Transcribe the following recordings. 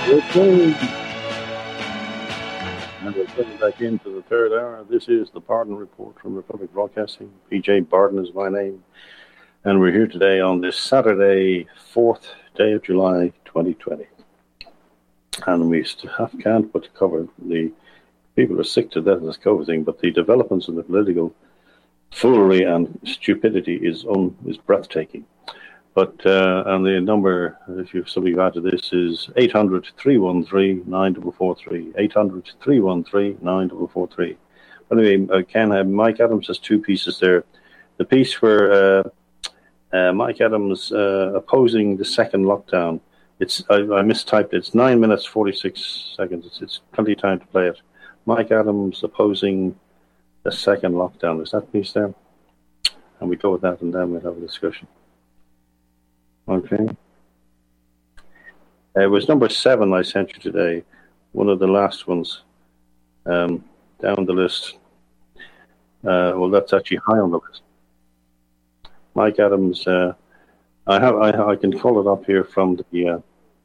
Okay, and we're coming back into the third hour. This is the Barden Report from Republic Broadcasting. PJ Barden is my name, and we're here today on this Saturday, 4th day of July, 2020. And we can't but cover the people are sick to death of this COVID thing, but the developments in the political foolery and stupidity is breathtaking. But and the number, if you've somebody add to this, is 800-313-9443. 800-313-9443. Anyway, Ken, Mike Adams has two pieces there. The piece where Mike Adams opposing the second lockdown. I mistyped it. It's 9 minutes 46 seconds. It's plenty of time to play it. Mike Adams opposing the second lockdown. Is that piece there? And we go with that, and then we'll have a discussion. Okay. It was number 7 I sent you today, one of the last ones down the list. Well, that's actually high on the list. Mike Adams. I can call it up here from the.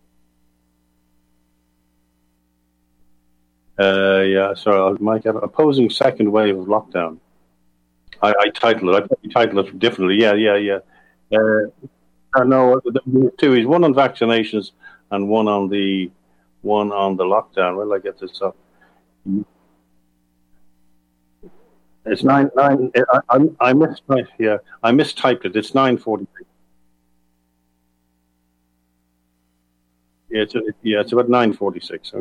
Sorry, Mike Adams opposing second wave of lockdown. I titled it differently. Yeah. No, the two is one on vaccinations and one on the lockdown. Where did I get this up? It's 9. I mistyped. Yeah, I mistyped it. It's 9:43. Yeah, it's about 9:46.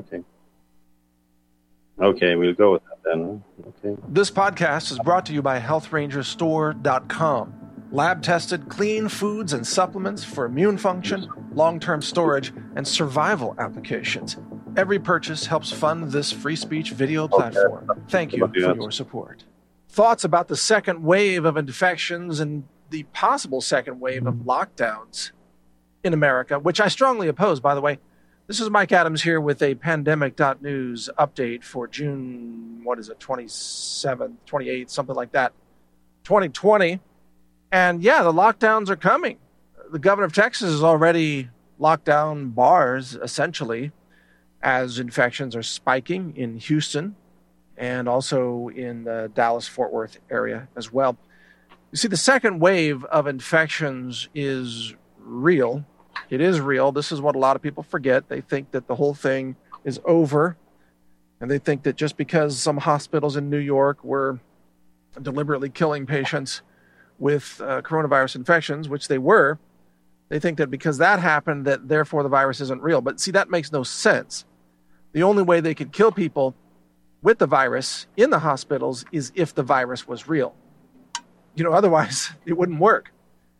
Okay, we'll go with that then. Okay. This podcast is brought to you by HealthRangerStore.com. Lab-tested, clean foods and supplements for immune function, long-term storage, and survival applications. Every purchase helps fund this free speech video platform. Thank you for your support. Thoughts about the second wave of infections and the possible second wave of lockdowns in America, which I strongly oppose, by the way. This is Mike Adams here with a pandemic.news update for June, 27th, 28th, something like that, 2020. And yeah, the lockdowns are coming. The governor of Texas has already locked down bars, essentially, as infections are spiking in Houston and also in the Dallas-Fort Worth area as well. You see, the second wave of infections is real. It is real. This is what a lot of people forget. They think that the whole thing is over, and they think that just because some hospitals in New York were deliberately killing patients with coronavirus infections, which they were, they think that because that happened, that therefore the virus isn't real. But see, that makes no sense. The only way they could kill people with the virus in the hospitals is if the virus was real. Otherwise it wouldn't work.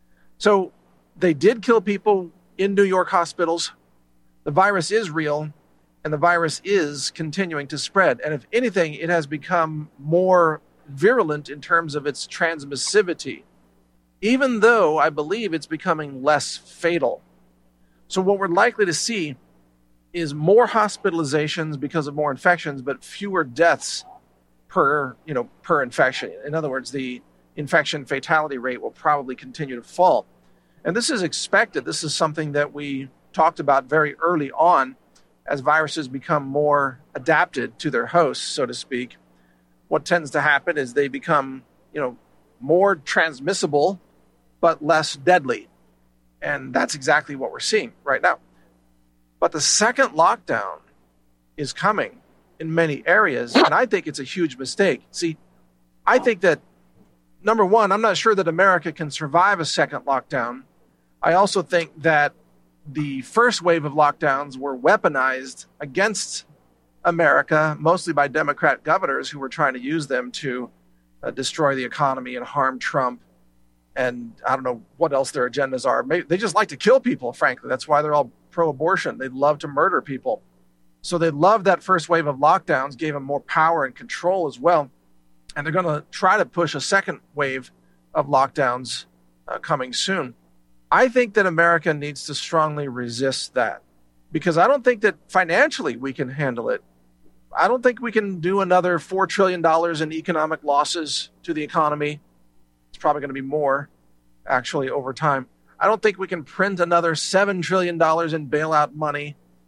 So they did kill people in New York hospitals. The virus is real, and the virus is continuing to spread. And if anything, it has become more virulent in terms of its transmissivity, even though I believe it's becoming less fatal. So what we're likely to see is more hospitalizations because of more infections, but fewer deaths per infection. In other words, the infection fatality rate will probably continue to fall. And this is expected. This is something that we talked about very early on as viruses become more adapted to their hosts, so to speak. What tends to happen is they become, more transmissible, but less deadly. And that's exactly what we're seeing right now. But the second lockdown is coming in many areas, and I think it's a huge mistake. See, I think that, number one, I'm not sure that America can survive a second lockdown. I also think that the first wave of lockdowns were weaponized against America, mostly by Democrat governors who were trying to use them to destroy the economy and harm Trump. And I don't know what else their agendas are. Maybe they just like to kill people, frankly. That's why they're all pro-abortion. They love to murder people. So they loved that first wave of lockdowns, gave them more power and control as well. And they're going to try to push a second wave of lockdowns coming soon. I think that America needs to strongly resist that, because I don't think that financially we can handle it. I don't think we can do another $4 trillion in economic losses to the economy. It's probably going to be more, actually, over time. I don't think we can print another $7 trillion in bailout money.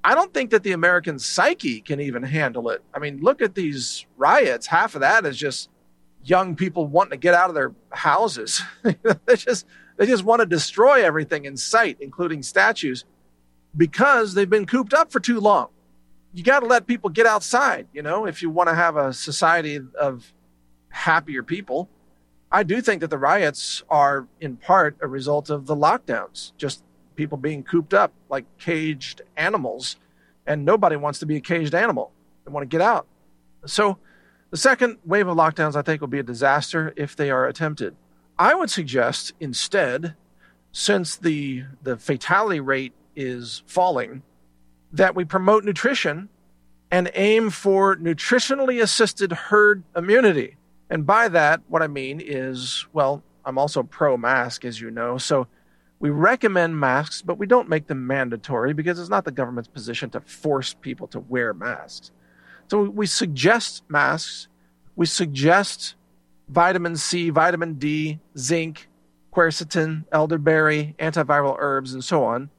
I don't think that the American psyche can even handle it. I mean, look at these riots. Half of that is just young people wanting to get out of their houses. They just want to destroy everything in sight, including statues, because they've been cooped up for too long. You got to let people get outside, if you want to have a society of happier people. I do think that the riots are in part a result of the lockdowns, just people being cooped up like caged animals, and nobody wants to be a caged animal. They want to get out. So the second wave of lockdowns, I think, will be a disaster if they are attempted. I would suggest instead, since the fatality rate is falling, that we promote nutrition and aim for nutritionally assisted herd immunity. And by that, what I mean is, well, I'm also pro-mask, as you know, so we recommend masks, but we don't make them mandatory because it's not the government's position to force people to wear masks. So we suggest masks. We suggest vitamin C, vitamin D, zinc, quercetin, elderberry, antiviral herbs, and so on,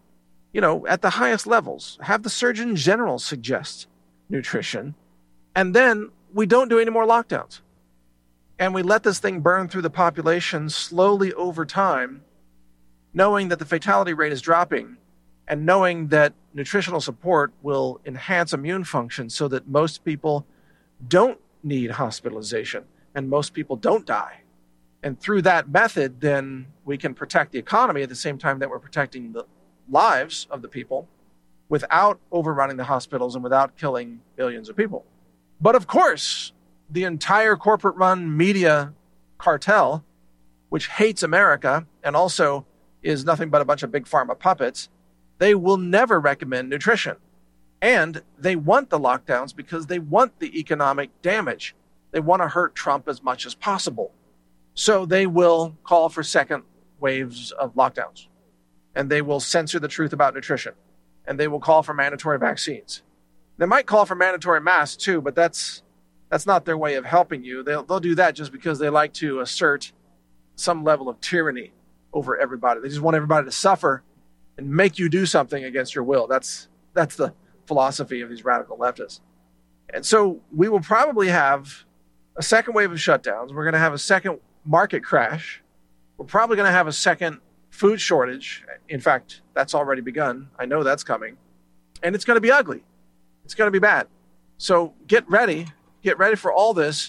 at the highest levels. Have the Surgeon General suggest nutrition. And then we don't do any more lockdowns. And we let this thing burn through the population slowly over time, knowing that the fatality rate is dropping and knowing that nutritional support will enhance immune function so that most people don't need hospitalization and most people don't die. And through that method, then we can protect the economy at the same time that we're protecting the lives of the people without overrunning the hospitals and without killing billions of people. But of course, the entire corporate-run media cartel, which hates America and also is nothing but a bunch of big pharma puppets, they will never recommend nutrition. And they want the lockdowns because they want the economic damage. They want to hurt Trump as much as possible. So they will call for second waves of lockdowns. And they will censor the truth about nutrition. And they will call for mandatory vaccines. They might call for mandatory masks too, but that's not their way of helping you. They'll do that just because they like to assert some level of tyranny over everybody. They just want everybody to suffer and make you do something against your will. That's the philosophy of these radical leftists. And so we will probably have a second wave of shutdowns. We're going to have a second market crash. We're probably going to have a second food shortage. In fact, that's already begun. I know that's coming. And it's going to be ugly. It's going to be bad. So get ready. Get ready for all this.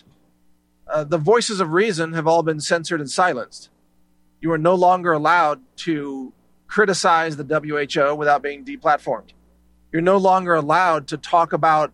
The voices of reason have all been censored and silenced. You are no longer allowed to criticize the WHO without being deplatformed. You're no longer allowed to talk about,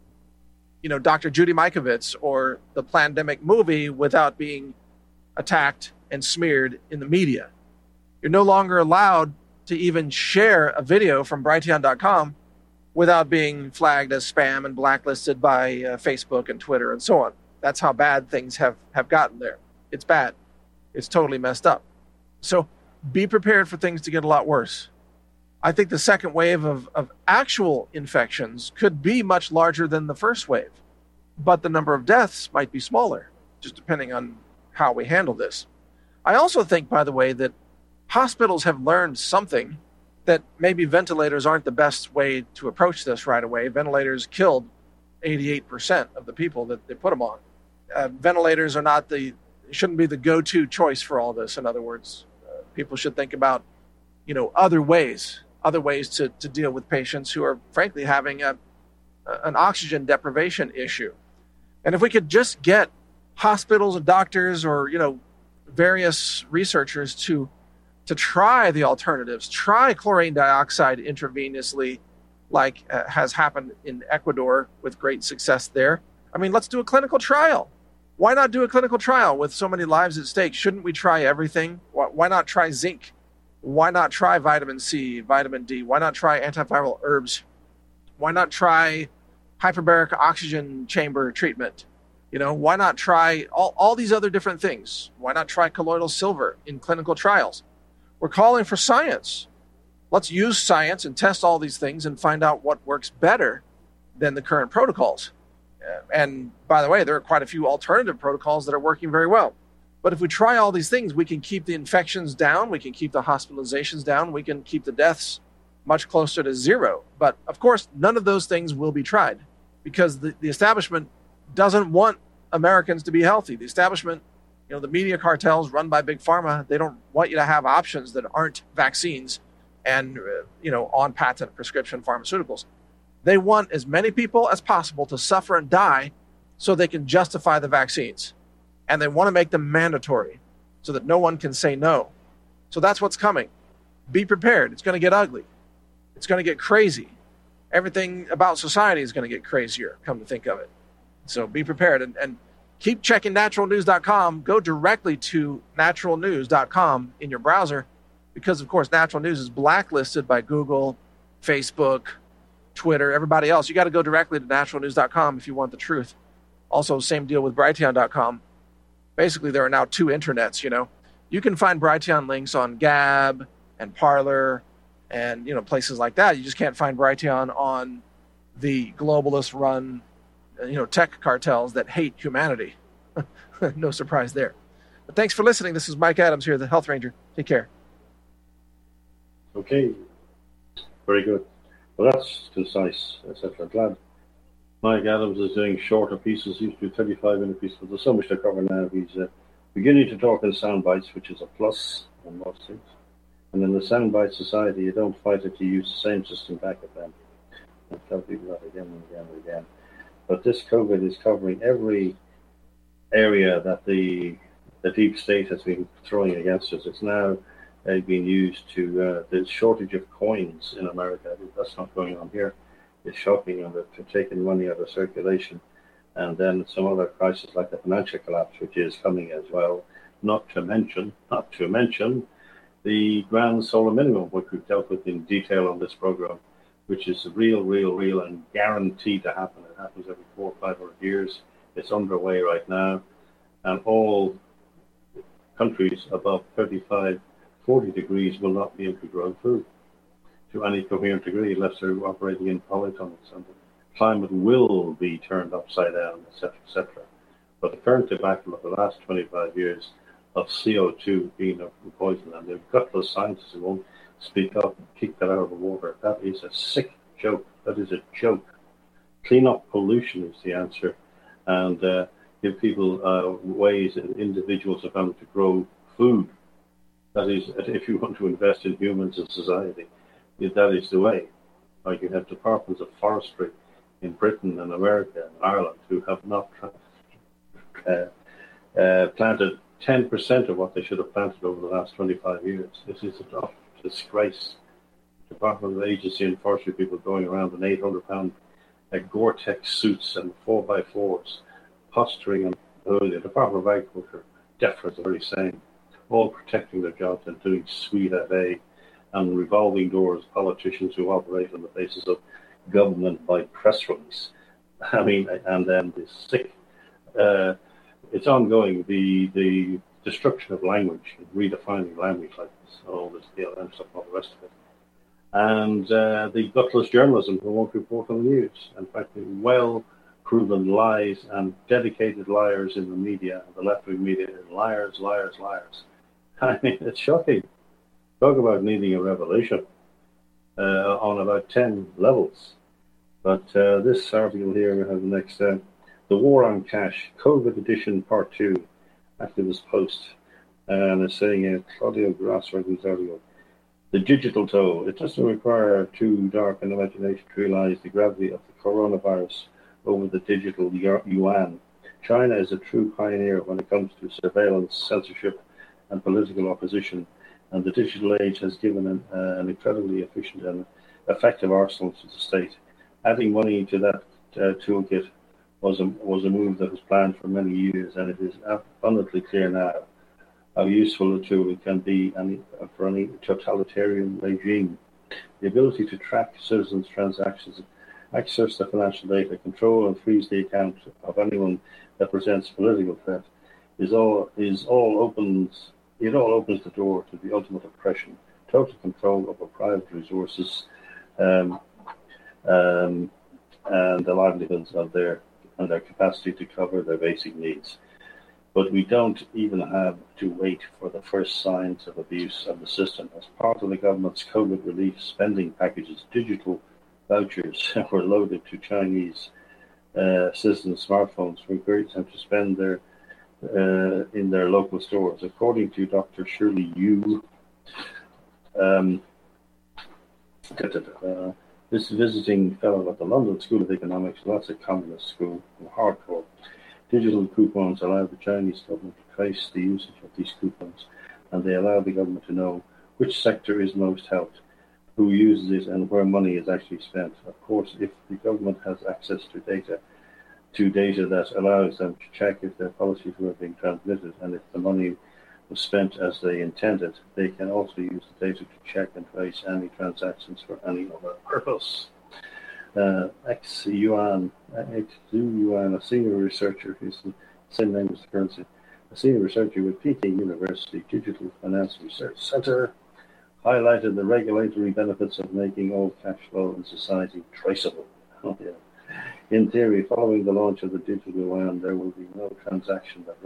Dr. Judy Mikovits or the Plandemic movie without being attacked and smeared in the media. You're no longer allowed to even share a video from Brighteon.com without being flagged as spam and blacklisted by Facebook and Twitter and so on. That's how bad things have gotten there. It's bad. It's totally messed up. So be prepared for things to get a lot worse. I think the second wave of actual infections could be much larger than the first wave, but the number of deaths might be smaller, just depending on how we handle this. I also think, by the way, that hospitals have learned something, that maybe ventilators aren't the best way to approach this right away. Ventilators killed 88% of the people that they put them on. Ventilators are shouldn't be the go-to choice for all this. In other words, people should think about, other ways to deal with patients who are frankly having an oxygen deprivation issue. And if we could just get hospitals and doctors or, various researchers to try the alternatives, try chlorine dioxide intravenously, like has happened in Ecuador with great success there. I mean, let's do a clinical trial. Why not do a clinical trial with so many lives at stake? Shouldn't we try everything? Why not try zinc? Why not try vitamin C, vitamin D? Why not try antiviral herbs? Why not try hyperbaric oxygen chamber treatment? Why not try all these other different things? Why not try colloidal silver in clinical trials? We're calling for science. Let's use science and test all these things and find out what works better than the current protocols. And by the way, there are quite a few alternative protocols that are working very well. But if we try all these things, we can keep the infections down, we can keep the hospitalizations down, we can keep the deaths much closer to zero. But of course, none of those things will be tried because the establishment doesn't want Americans to be healthy. The establishment, the media cartels run by Big Pharma, they don't want you to have options that aren't vaccines and, on patent prescription pharmaceuticals. They want as many people as possible to suffer and die so they can justify the vaccines. And they want to make them mandatory so that no one can say no. So that's what's coming. Be prepared. It's going to get ugly. It's going to get crazy. Everything about society is going to get crazier, come to think of it. So be prepared and keep checking naturalnews.com. Go directly to naturalnews.com in your browser because, of course, Natural News is blacklisted by Google, Facebook, Twitter, everybody else. You got to go directly to naturalnews.com if you want the truth. Also, same deal with Brighteon.com. Basically, there are now two internets, You can find Brighteon links on Gab and Parler and, places like that. You just can't find Brighteon on the globalist-run, tech cartels that hate humanity. No surprise there. But thanks for listening. This is Mike Adams here, the Health Ranger. Take care. Okay. Very good. Well, that's concise, etc. Glad Mike Adams is doing shorter pieces. He used to do 35-minute pieces, but there's so much to cover now. He's beginning to talk in sound bites, which is a plus on most things. And in the sound bite society, you don't fight it, you use the same system back at them. I tell people that again and again and again. But this COVID is covering every area that the deep state has been throwing against us. It's now being used to the shortage of coins in America. That's not going on here. It's shocking, and they're taking money out of circulation. And then some other crisis like the financial collapse, which is coming as well. Not to mention the grand solar minimum, which we've dealt with in detail on this program, which is real, and guaranteed to happen. It happens every 400 or 500 years. It's underway right now, and all countries above 35, 40 degrees will not be able to grow food to any coherent degree unless they're operating in polytons, and the climate will be turned upside down, etc., etc. But the current debacle of the last 25 years of CO2 being a poison, and the gutless scientists who won't speak up and keep that out of the water, that is a sick joke. That is a joke. Clean up pollution is the answer, and give people ways and individuals have found to grow food. That is, if you want to invest in humans and society, that is the way. Like you have departments of forestry in Britain and America and Ireland who have not planted 10% of what they should have planted over the last 25 years. This is a disgrace. Department of Agency and Forestry people going around in 800-pound Gore-Tex suits and 4x4s, posturing on the Department of Agriculture, DEFRA is the very same, all protecting their jobs and doing sweet FA and revolving doors, politicians who operate on the basis of government by press release. I mean, and then the sick, it's ongoing, the destruction of language, redefining language like this, all this BLM stuff, all the rest of it. And the gutless journalism who won't report on the news. In fact, the well-proven lies and dedicated liars in the media, the left-wing media, liars. I mean, it's shocking. Talk about needing a revelation on about 10 levels. But this article here, we have the next, The War on Cash, COVID Edition Part 2, activist post. And it's saying, Claudio Grasso, whose article, the digital toll. It doesn't require too dark an imagination to realize the gravity of the coronavirus over the digital yuan. China is a true pioneer when it comes to surveillance, censorship, and political opposition. And the digital age has given an incredibly efficient and effective arsenal to the state. Adding money to that toolkit was a move that was planned for many years, and it is abundantly clear now how useful a tool it can be for any totalitarian regime. The ability to track citizens' transactions, access the financial data, control and freeze the account of anyone that presents political threat it all opens the door to the ultimate oppression, total control over private resources, and the livelihoods of their capacity to cover their basic needs. But we don't even have to wait for the first signs of abuse of the system. As part of the government's COVID relief spending packages, digital vouchers were loaded to Chinese citizens' smartphones to encourage them to spend in their local stores. According to Dr. Shirley Yu, this visiting fellow at the London School of Economics, that's a communist school, hardcore. Digital coupons allow the Chinese government to trace the usage of these coupons, and they allow the government to know which sector is most helped, who uses it, and where money is actually spent. Of course, if the government has access to data that allows them to check if their policies were being transmitted and if the money was spent as they intended, they can also use the data to check and trace any transactions for any other purpose. Xu Yuan, a senior researcher, who's the same name as the currency, a senior researcher with Peking University Digital Finance Research Center, highlighted the regulatory benefits of making all cash flow in society traceable. In theory, following the launch of the digital yuan, there will be no transaction that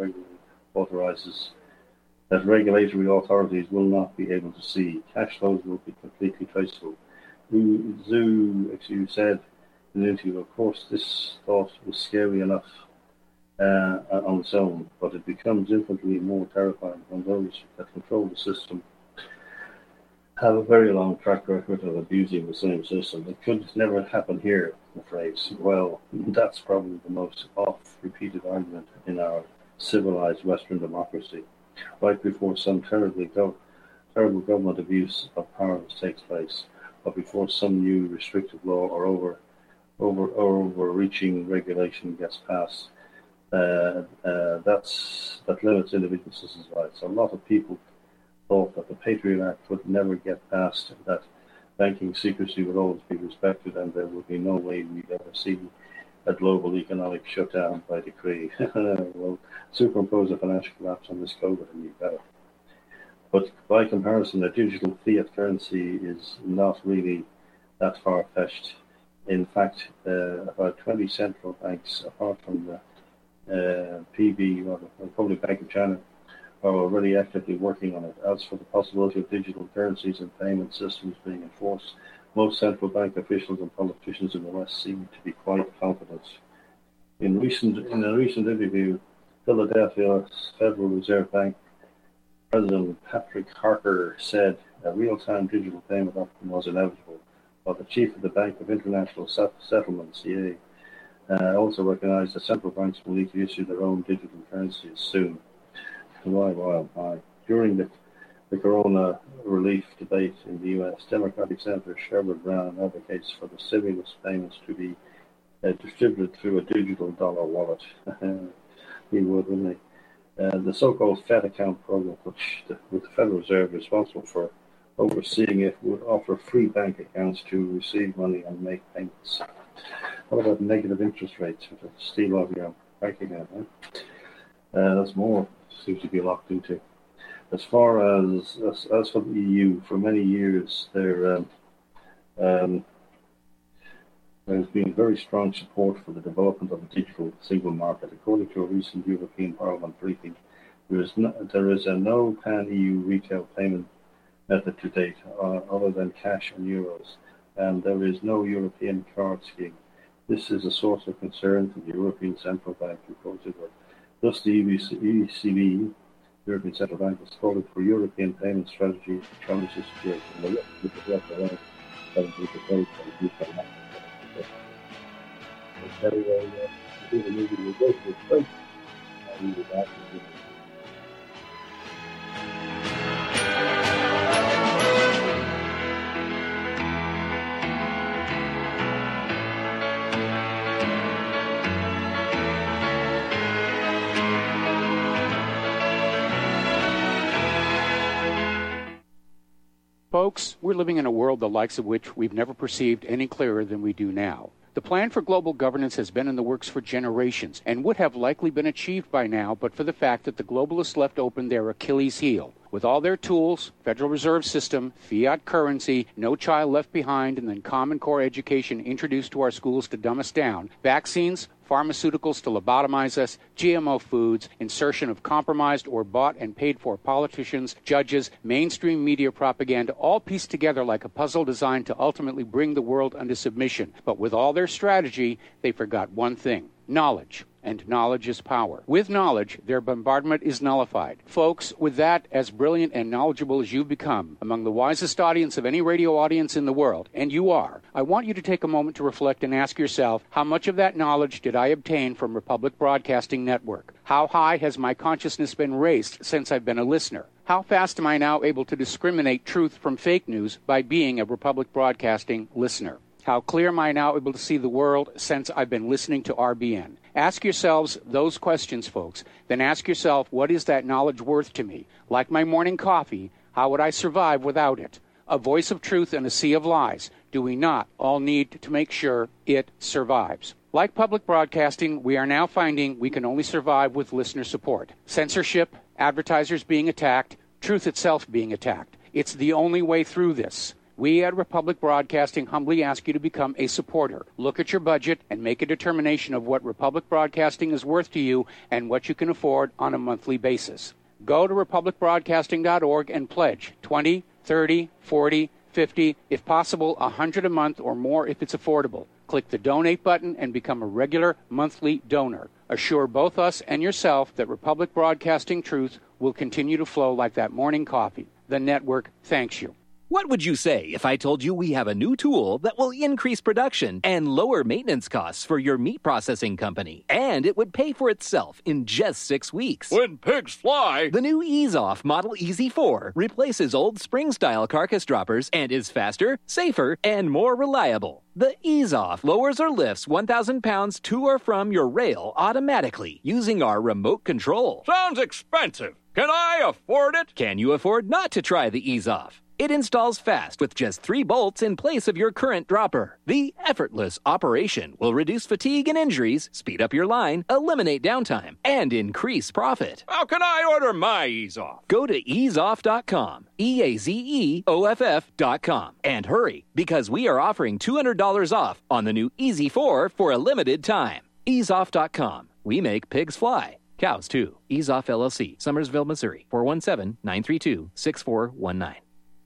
regulatory authorities will not be able to see. Cash flows will be completely traceable. Xu said in an interview, of course, this thought was scary enough on its own, but it becomes infinitely more terrifying when those that control the system have a very long track record of abusing the same system. It could never happen here, I'm afraid. Well, that's probably the most oft-repeated argument in our civilized Western democracy, right before some terrible government abuse of powers takes place, or before some new restrictive law or overreaching regulation gets passed that limits individual citizens' rights. A lot of people thought that the Patriot Act would never get passed, that banking secrecy would always be respected, and there would be no way we'd ever see a global economic shutdown by decree. Well, superimpose a financial collapse on this COVID and you got it. But by comparison, a digital fiat currency is not really that far-fetched. In fact, about 20 central banks, apart from the PB, or the Republic Bank of China, are already actively working on it. As for the possibility of digital currencies and payment systems being enforced, most central bank officials and politicians in the West seem to be quite confident. In a recent interview, Philadelphia Federal Reserve Bank President Patrick Harker said a real-time digital payment option was inevitable, while the chief of the Bank of International Settlements, CA, also recognized that central banks will need to issue their own digital currencies soon. During the corona relief debate in the U.S., Democratic Senator Sherrod Brown advocates for the stimulus payments to be distributed through a digital dollar wallet. He would, wouldn't he? The so-called Fed account program, which the Federal Reserve is responsible for overseeing it, would offer free bank accounts to receive money and make payments. What about negative interest rates to steal off your bank account? That's more seems to be locked into. As far as for the EU, for many years there has been very strong support for the development of a digital single market. According to a recent European Parliament briefing, there is no pan-EU retail payment method to date other than cash and euros, and there is no European card scheme. This is a source of concern for the European Central Bank, reported. Thus, the ECB, European Central Bank, has called for European payment strategy to challenge this situation. Folks, we're living in a world the likes of which we've never perceived any clearer than we do now. The plan for global governance has been in the works for generations and would have likely been achieved by now but for the fact that the globalists left open their Achilles heel. With all their tools, Federal Reserve System, fiat currency, no child left behind, and then Common Core education introduced to our schools to dumb us down, vaccines, pharmaceuticals to lobotomize us, GMO foods, insertion of compromised or bought and paid for politicians, judges, mainstream media propaganda, all pieced together like a puzzle designed to ultimately bring the world under submission. But with all their strategy, they forgot one thing: knowledge. And knowledge is power. With knowledge, their bombardment is nullified. Folks, with that, as brilliant and knowledgeable as you've become, among the wisest audience of any radio audience in the world, and you are, I want you to take a moment to reflect and ask yourself, how much of that knowledge did I obtain from Republic Broadcasting Network? How high has my consciousness been raised since I've been a listener? How fast am I now able to discriminate truth from fake news by being a Republic Broadcasting listener? How clear am I now able to see the world since I've been listening to RBN? Ask yourselves those questions, folks. Then ask yourself, what is that knowledge worth to me? Like my morning coffee, how would I survive without it? A voice of truth in a sea of lies. Do we not all need to make sure it survives? Like public broadcasting, we are now finding we can only survive with listener support. Censorship, advertisers being attacked, truth itself being attacked. It's the only way through this. We at Republic Broadcasting humbly ask you to become a supporter. Look at your budget and make a determination of what Republic Broadcasting is worth to you and what you can afford on a monthly basis. Go to republicbroadcasting.org and pledge $20, $30, $40, $50, if possible, $100 a month or more if it's affordable. Click the donate button and become a regular monthly donor. Assure both us and yourself that Republic Broadcasting truth will continue to flow like that morning coffee. The network thanks you. What would you say if I told you we have a new tool that will increase production and lower maintenance costs for your meat processing company? And it would pay for itself in just 6 weeks. When pigs fly! The new EaseOff Model Easy 4 replaces old spring-style carcass droppers and is faster, safer, and more reliable. The EaseOff lowers or lifts 1,000 pounds to or from your rail automatically using our remote control. Sounds expensive. Can I afford it? Can you afford not to try the EaseOff? It installs fast with just 3 bolts in place of your current dropper. The effortless operation will reduce fatigue and injuries, speed up your line, eliminate downtime, and increase profit. How can I order my EaseOff? Go to easeoff.com, EAZEOFF.com, and hurry, because we are offering $200 off on the new Easy 4 for a limited time. Easeoff.com. We make pigs fly. Cows, too. EaseOff LLC, Summersville, Missouri, 417-932-6419.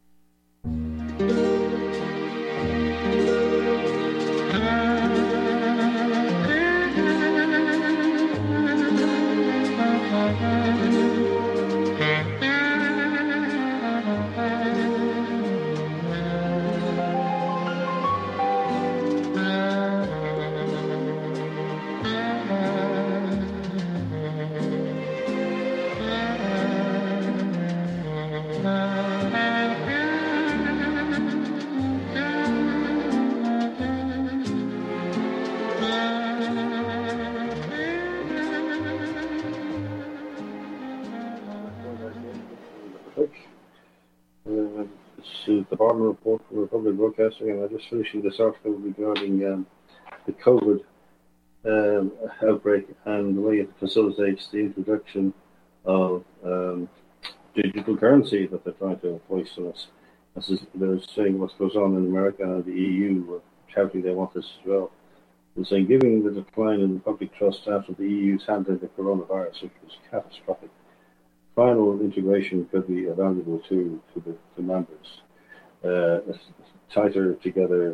This is the Barton Report from Republic Broadcasting, and I'm just finishing this article regarding the COVID outbreak and the way it facilitates the introduction of digital currency that they're trying to voice on us. They're saying what goes on in America and the EU, shouting they want this as well. They're saying, given the decline in the public trust after the EU's handling the coronavirus, which was catastrophic, final integration could be a valuable tool to the members. Tighter together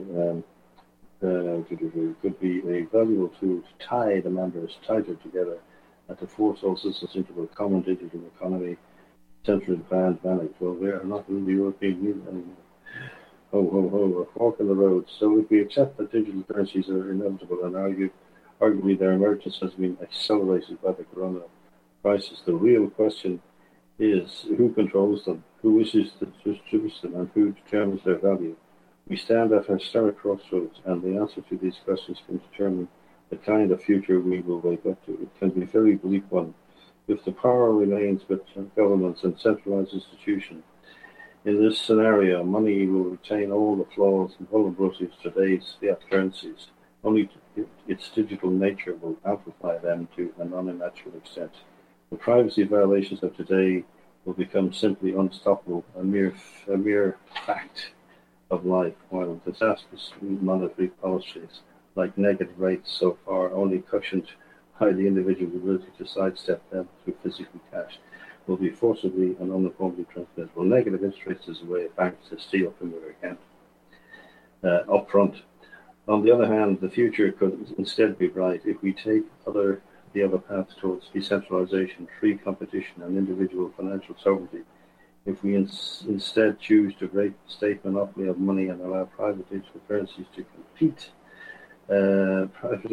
could be a valuable tool to tie the members tighter together and to force all citizens into a common digital economy, centrally planned, managed. Well, we are not in the European Union anymore. Ho, ho, ho, a fork in the road. So if we accept that digital currencies are inevitable, and arguably their emergence has been accelerated by the corona crisis, the real question is who controls them, who wishes to distribute them, and who determines their value. We stand at historic crossroads, and the answer to these questions can determine the kind of future we will wake up to. It can be a very bleak one. If the power remains with governments and centralized institutions, in this scenario, money will retain all the flaws and vulnerabilities of today's fiat currencies. Only its digital nature will amplify them to an unimaginable extent. The privacy violations of today will become simply unstoppable, a mere fact of life, while disastrous monetary policies like negative rates so far, only cushioned by the individual's ability to sidestep them through physical cash, will be forcibly and uniformly transmissible. Negative interest rates is a way of banks to steal from your account up front. On the other hand, the future could instead be bright if we take the other path towards decentralization, free competition, and individual financial sovereignty. If we instead choose to break the state monopoly of money and allow private digital currencies to compete, I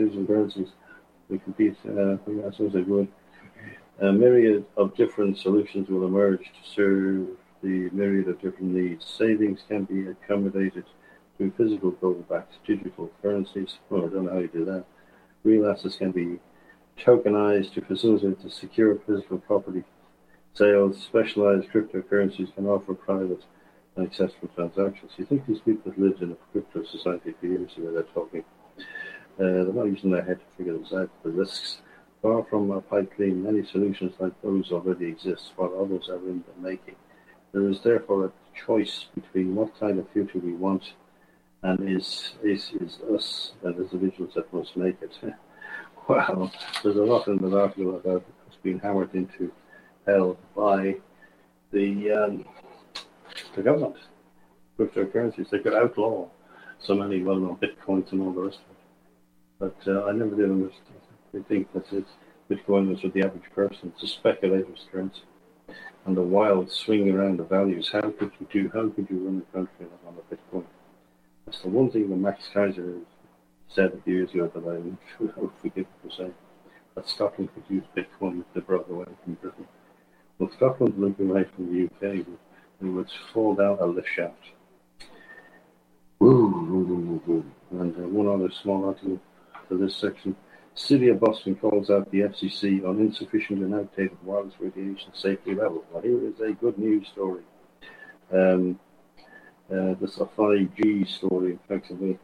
suppose they would. A myriad of different solutions will emerge to serve the myriad of different needs. Savings can be accommodated through physical gold-backed digital currencies. Well, I don't know how you do that. Real assets can be tokenized to facilitate the secure physical property sales. Specialized cryptocurrencies can offer private and accessible transactions. You think these people that lived in a crypto society for years the way they're talking, they're not using their head to figure this out. The risks, far from a pipe clean, many solutions like those already exist, while others are in the making. There is therefore a choice between what kind of future we want, and is us as individuals that must make it. Well, there's a lot in the article about it's being hammered into hell by the government. Cryptocurrencies, they could outlaw so many well-known bitcoins and all the rest of it. But I never did understand. They think that Bitcoin was for the average person. It's a speculator's currency. And the wild swing around the values. How could you run a country on a Bitcoin? That's the one thing that Max Kaiser said a few years ago that I would forgive for saying, that Scotland could use Bitcoin if they brought away from Britain. Well, Scotland would be away from the UK, but it would fall down a lift shaft. And one other small article for this section. City of Boston calls out the FCC on insufficient and outdated wireless radiation safety level. Well, here is a good news story. This is a 5G story, effectively.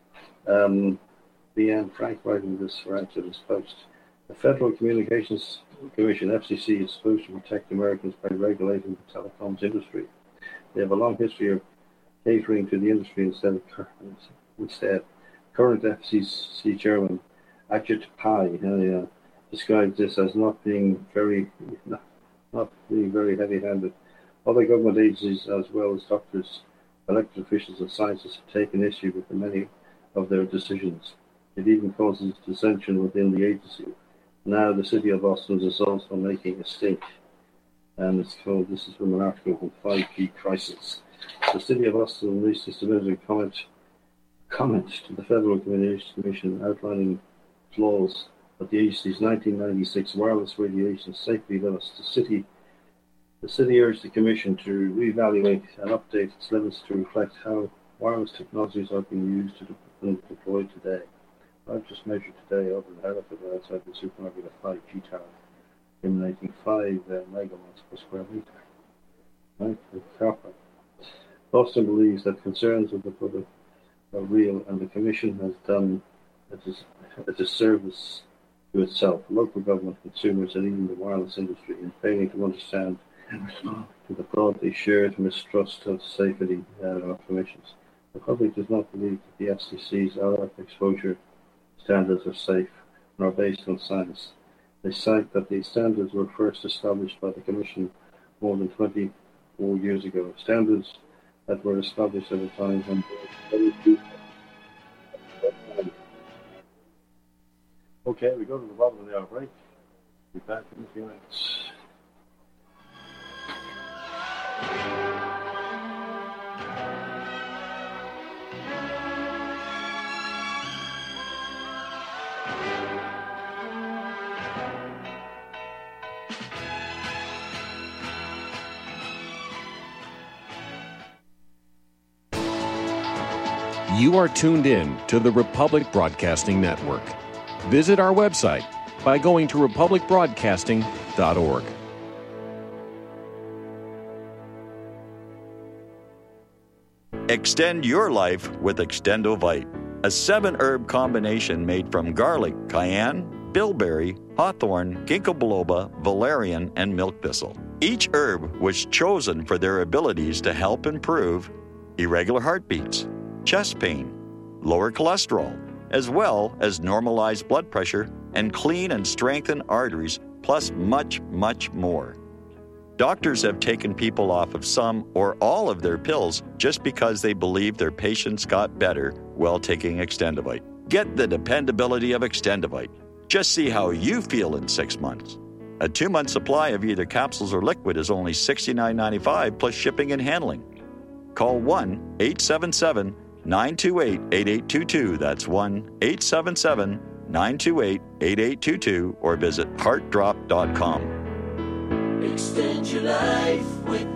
Leanne Frank writing this for Exodus Post. The Federal Communications Commission, FCC, is supposed to protect Americans by regulating the telecoms industry. They have a long history of catering to the industry instead. Current FCC chairman Ajit Pai described this as not being very heavy-handed. Other government agencies, as well as doctors, elected officials, and scientists, have taken issue with many of their decisions. It even causes dissension within the agency. Now the City of Boston is also making a stink, and this is from an article called 5G Crisis. The City of Boston released a submitted comment to the Federal Communications Commission outlining flaws of the agency's 1996 wireless radiation safety limits. The city urged the Commission to reevaluate and update its limits to reflect how wireless technologies are being used and deployed today. I've just measured today over in Hereford outside the supermarket a 5G tower emanating 5 megawatts per square meter. Right? Copper. Boston believes that concerns of the public are real, and the Commission has done a disservice to itself, local government, consumers, and even the wireless industry in failing to understand the broadly shared mistrust of safety of permissions. The public does not believe that the FCC's RF exposure standards are safe and are based on science. They cite that the standards were first established by the Commission more than 24 years ago. Standards that were established at a time when Okay, we go to the bottom of the hour break. Be back in a few minutes. You are tuned in to the Republic Broadcasting Network. Visit our website by going to republicbroadcasting.org. Extend your life with Extendovite, a 7-herb combination made from garlic, cayenne, bilberry, hawthorn, ginkgo biloba, valerian, and milk thistle. Each herb was chosen for their abilities to help improve irregular heartbeats, chest pain, lower cholesterol, as well as normalized blood pressure and clean and strengthen arteries, plus much, much more. Doctors have taken people off of some or all of their pills just because they believe their patients got better while taking Extendivite. Get the dependability of Extendivite. Just see how you feel in 6 months. A 2-month supply of either capsules or liquid is only $69.95 plus shipping and handling. Call 1-877-928-8822. That's 1-877-928-8822 or visit heartdrop.com. Extend your life with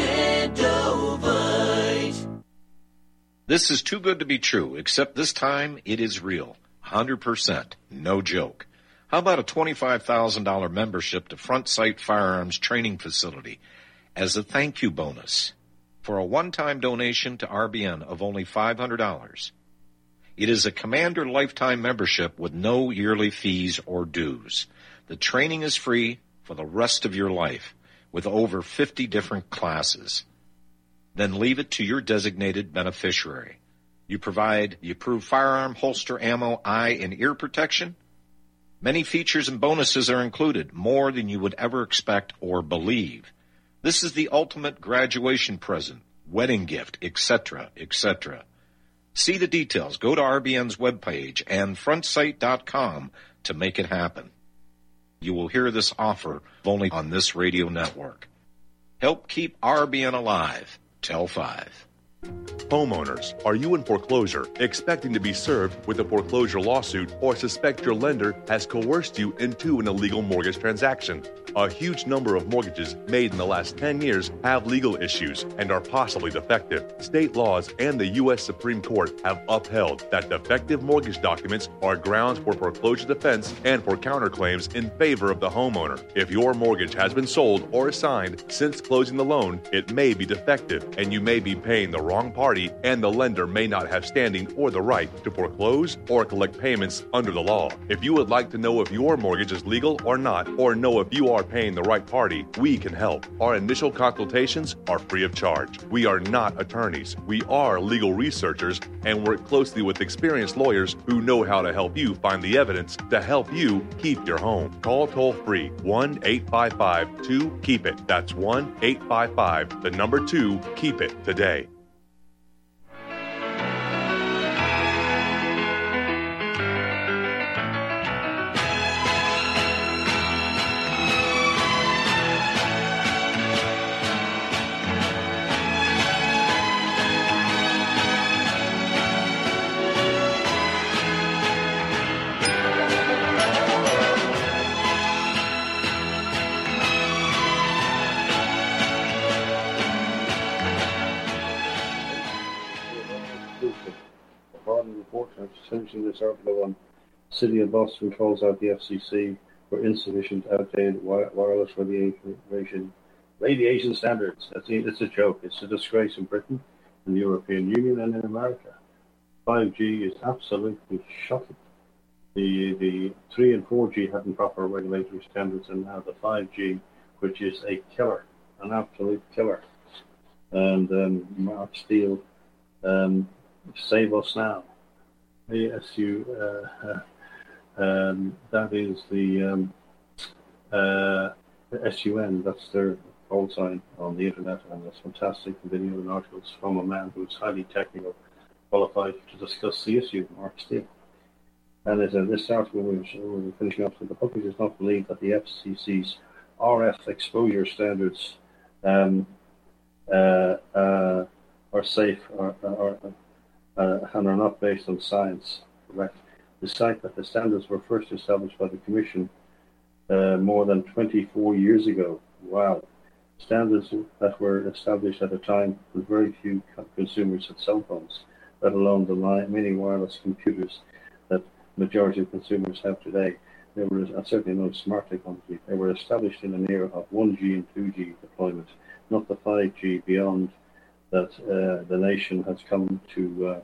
Extendovite. This is too good to be true, except this time it is real. 100%. No joke. How about a $25,000 membership to Front Sight Firearms Training Facility as a thank you bonus for a one-time donation to RBN of only $500? It is a Commander lifetime membership with no yearly fees or dues. The training is free for the rest of your life with over 50 different classes. Then leave it to your designated beneficiary. You provide the approved firearm, holster, ammo, eye, and ear protection. Many features and bonuses are included, more than you would ever expect or believe. This is the ultimate graduation present, wedding gift, etc., etc. See the details. Go to RBN's webpage and frontsight.com to make it happen. You will hear this offer only on this radio network. Help keep RBN alive. Tell 5. Homeowners, are you in foreclosure, expecting to be served with a foreclosure lawsuit, or suspect your lender has coerced you into an illegal mortgage transaction? A huge number of mortgages made in the last 10 years have legal issues and are possibly defective. State laws and the U.S. Supreme Court have upheld that defective mortgage documents are grounds for foreclosure defense and for counterclaims in favor of the homeowner. If your mortgage has been sold or assigned since closing the loan, it may be defective and you may be paying the wrong party, and the lender may not have standing or the right to foreclose or collect payments under the law. If you would like to know if your mortgage is legal or not, or know if you are paying the right party, we can help. Our initial consultations are free of charge. We are not attorneys. We are legal researchers and work closely with experienced lawyers who know how to help you find the evidence to help you keep your home. Call toll-free 1-855-2-KEEP-IT. That's 1-855-2-KEEP-IT today. Finishing this article on City of Boston calls out the FCC for insufficient, outdated wireless radiation standards. It's a joke. It's a disgrace in Britain, in the European Union, and in America. 5G is absolutely shocking. The 3 and 4G hadn't proper regulatory standards, and now the 5G, which is a killer, an absolute killer. And Mark Steele, save us now. ASU, that is the SUN, that's their call sign on the internet, and there's fantastic video and articles from a man who's highly technical, qualified to discuss the issue, Mark Steele. And as this article we're finishing up, so the public does not believe that the FCC's RF exposure standards are safe and are not based on science. Correct. The cite that the standards were first established by the Commission more than 24 years ago. Wow. Standards that were established at a time when very few consumers had cell phones, let alone the many wireless computers that majority of consumers have today. They were certainly no smart technology. They were established in an era of 1G and 2G deployment, not the 5G beyond that the nation has come to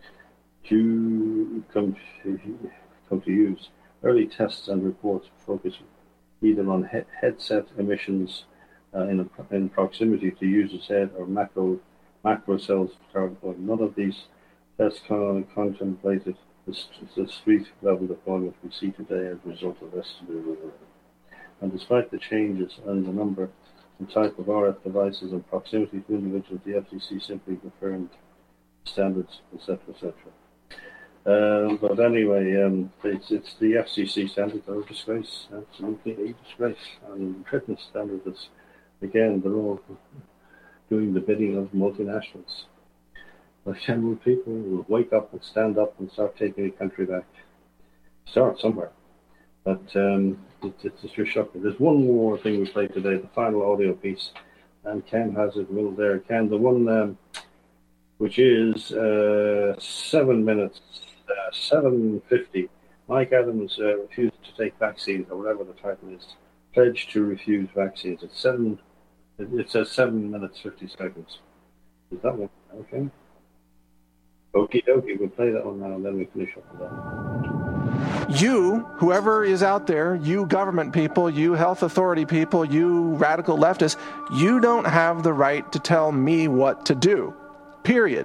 use. Early tests and reports focus either on headset emissions in proximity to user's head or macro cells. None of these tests contemplated the street level deployment we see today as a result of this. And despite the changes and the number and type of RF devices and proximity to individuals, the FCC simply confirmed standards, etc., etc. But anyway, it's the FCC standards are a disgrace, absolutely a disgrace. And written standards is, again, they're all doing the bidding of multinationals. But general people will wake up and stand up and start taking a country back. Start somewhere. But it's just shocking. There's one more thing we played today, the final audio piece, and Ken has it real there. Ken, the one which is 7 minutes, 7:50. Mike Adams refused to take vaccines, or whatever the title is. Pledged to refuse vaccines. It says 7 minutes 50 seconds. Is that one okay? Okie dokie, we'll play that one now and then we finish up with that. You, whoever is out there, you government people, you health authority people, you radical leftists, you don't have the right to tell me what to do. Period.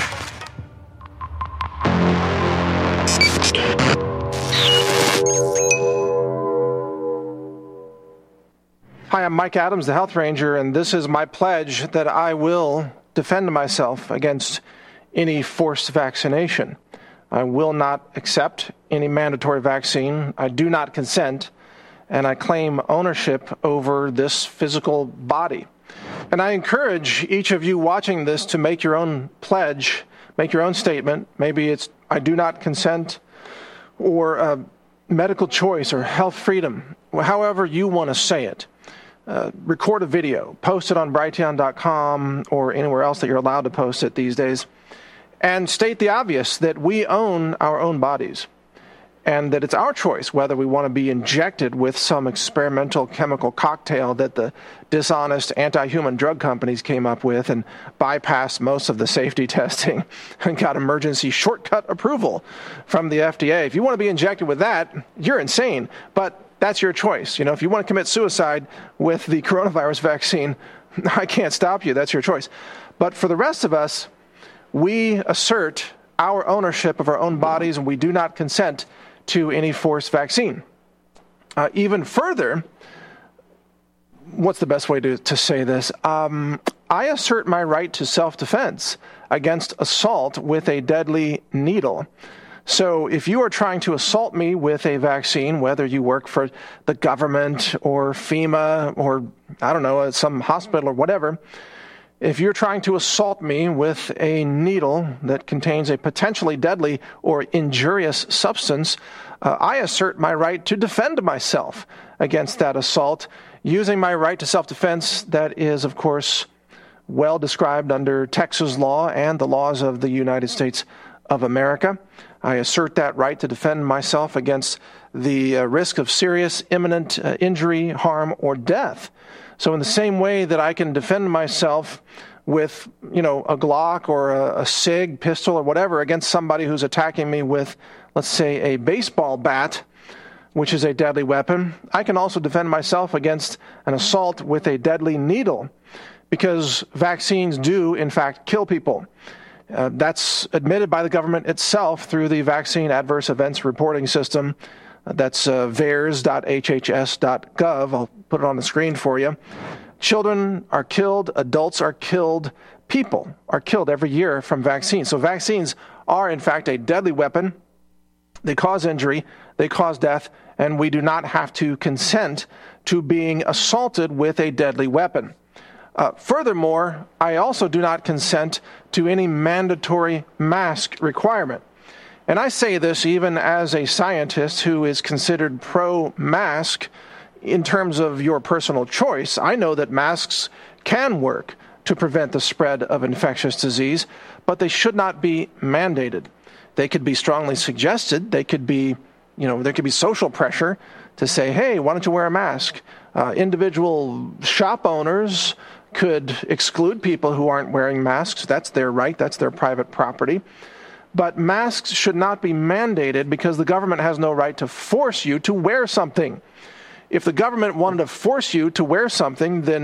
Hi, I'm Mike Adams, the Health Ranger, and this is my pledge that I will defend myself against any forced vaccination. I will not accept any mandatory vaccine. I do not consent, and I claim ownership over this physical body. And I encourage each of you watching this to make your own pledge, make your own statement. Maybe it's I do not consent, or medical choice, or health freedom, however you want to say it. Record a video, post it on Brighteon.com or anywhere else that you're allowed to post it these days, and state the obvious, that we own our own bodies, and that it's our choice whether we want to be injected with some experimental chemical cocktail that the dishonest anti-human drug companies came up with and bypassed most of the safety testing and got emergency shortcut approval from the FDA. If you want to be injected with that, you're insane, but that's your choice. You know, if you want to commit suicide with the coronavirus vaccine, I can't stop you. That's your choice. But for the rest of us, we assert our ownership of our own bodies, and we do not consent to any forced vaccine. Even further, what's the best way to say this? I assert my right to self-defense against assault with a deadly needle. So if you are trying to assault me with a vaccine, whether you work for the government or FEMA or, I don't know, some hospital or whatever, if you're trying to assault me with a needle that contains a potentially deadly or injurious substance, I assert my right to defend myself against that assault, using my right to self-defense that is, of course, well described under Texas law and the laws of the United States of America. I assert that right to defend myself against the risk of serious, imminent injury, harm, or death. So in the same way that I can defend myself with, a Glock or a SIG pistol or whatever against somebody who's attacking me with, let's say, a baseball bat, which is a deadly weapon, I can also defend myself against an assault with a deadly needle, because vaccines do, in fact, kill people. That's admitted by the government itself through the Vaccine Adverse Events Reporting System. That's VAERS.hhs.gov. I'll put it on the screen for you. Children are killed, adults are killed, people are killed every year from vaccines. So vaccines are, in fact, a deadly weapon. They cause injury, they cause death, and we do not have to consent to being assaulted with a deadly weapon. Furthermore, I also do not consent to any mandatory mask requirement. And I say this even as a scientist who is considered pro-mask in terms of your personal choice. I know that masks can work to prevent the spread of infectious disease, but they should not be mandated. They could be strongly suggested. They could be, there could be social pressure to say, hey, why don't you wear a mask? Individual shop owners could exclude people who aren't wearing masks. That's their right. That's their private property. But masks should not be mandated, because the government has no right to force you to wear something. If the government wanted to force you to wear something, then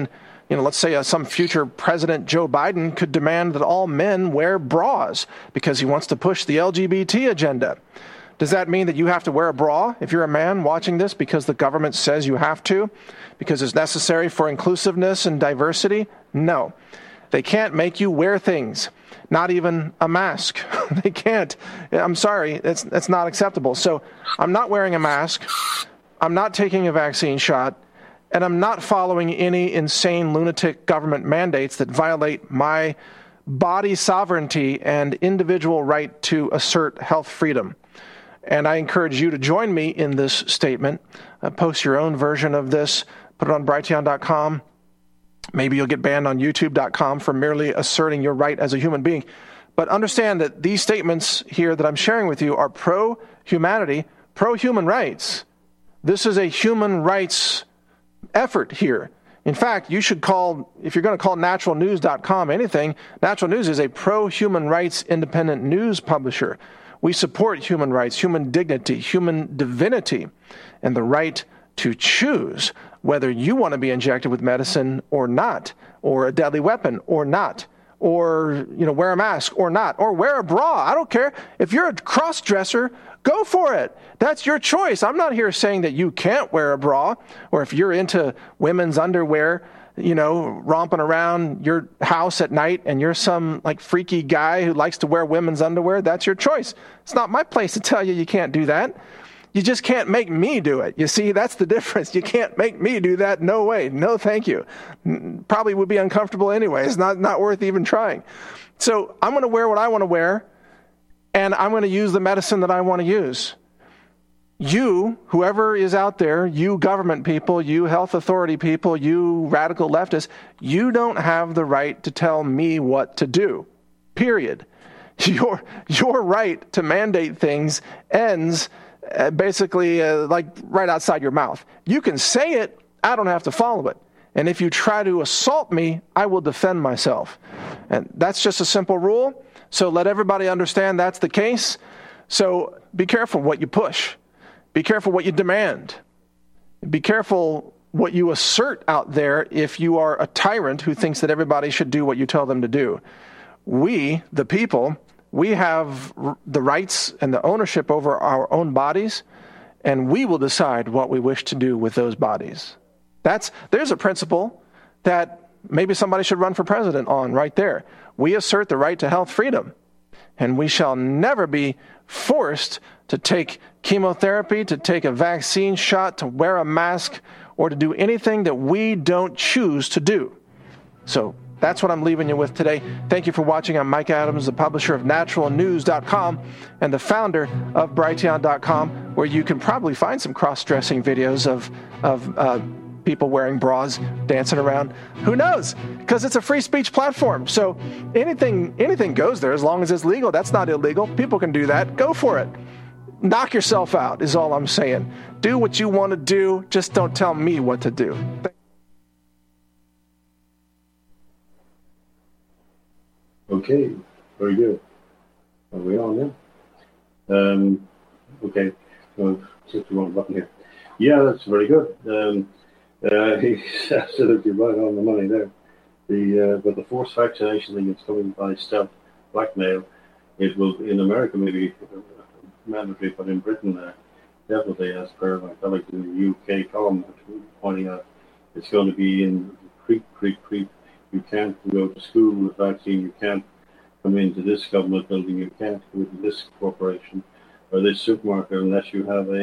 let's say some future President Joe Biden could demand that all men wear bras because he wants to push the LGBT agenda. Does that mean that you have to wear a bra if you're a man watching this because the government says you have to, because it's necessary for inclusiveness and diversity? No. They can't make you wear things, not even a mask. They can't. I'm sorry, that's not acceptable. So I'm not wearing a mask, I'm not taking a vaccine shot, and I'm not following any insane lunatic government mandates that violate my body sovereignty and individual right to assert health freedom. And I encourage you to join me in this statement. Post your own version of this. Put it on Brighteon.com. Maybe you'll get banned on YouTube.com for merely asserting your right as a human being. But understand that these statements here that I'm sharing with you are pro-humanity, pro-human rights. This is a human rights effort here. In fact, you should call, if you're going to call naturalnews.com anything, Natural News is a pro-human rights independent news publisher. We support human rights, human dignity, human divinity, and the right to choose whether you want to be injected with medicine or not, or a deadly weapon or not, or wear a mask or not, or wear a bra. I don't care. If you're a cross-dresser, go for it. That's your choice. I'm not here saying that you can't wear a bra, or if you're into women's underwear, romping around your house at night and you're some freaky guy who likes to wear women's underwear, that's your choice. It's not my place to tell you can't do that. You just can't make me do it. You see, that's the difference. You can't make me do that. No way. No, thank you. Probably would be uncomfortable anyway. It's not worth even trying. So I'm going to wear what I want to wear, and I'm going to use the medicine that I want to use. You, whoever is out there, you government people, you health authority people, you radical leftists, you don't have the right to tell me what to do. Period. Your right to mandate things ends basically right outside your mouth. You can say it, I don't have to follow it. And if you try to assault me, I will defend myself. And that's just a simple rule. So let everybody understand that's the case. So be careful what you push. Be careful what you demand. Be careful what you assert out there if you are a tyrant who thinks that everybody should do what you tell them to do. We, the people, we have the rights and the ownership over our own bodies, and we will decide what we wish to do with those bodies. There's a principle that maybe somebody should run for president on right there. We assert the right to health freedom, and we shall never be forced to take chemotherapy, to take a vaccine shot, to wear a mask, or to do anything that we don't choose to do. So that's what I'm leaving you with today. Thank you for watching. I'm Mike Adams, the publisher of naturalnews.com and the founder of Brighteon.com, where you can probably find some cross-dressing videos of people wearing bras, dancing around. Who knows? Because it's a free speech platform. So anything goes there as long as it's legal. That's not illegal. People can do that. Go for it. Knock yourself out is all I'm saying. Do what you want to do. Just don't tell me what to do. Okay, very good. Are we on now? Okay, so just the wrong button here. Yeah, that's very good. He's absolutely right on the money there. But the forced vaccination thing is coming by stealth blackmail. It will, in America, maybe mandatory, but in Britain, definitely, as per my colleagues in the UK column pointing out, it's going to be in creep. You can't go to school with vaccine. You can't come into this government building. You can't go to this corporation or this supermarket unless you have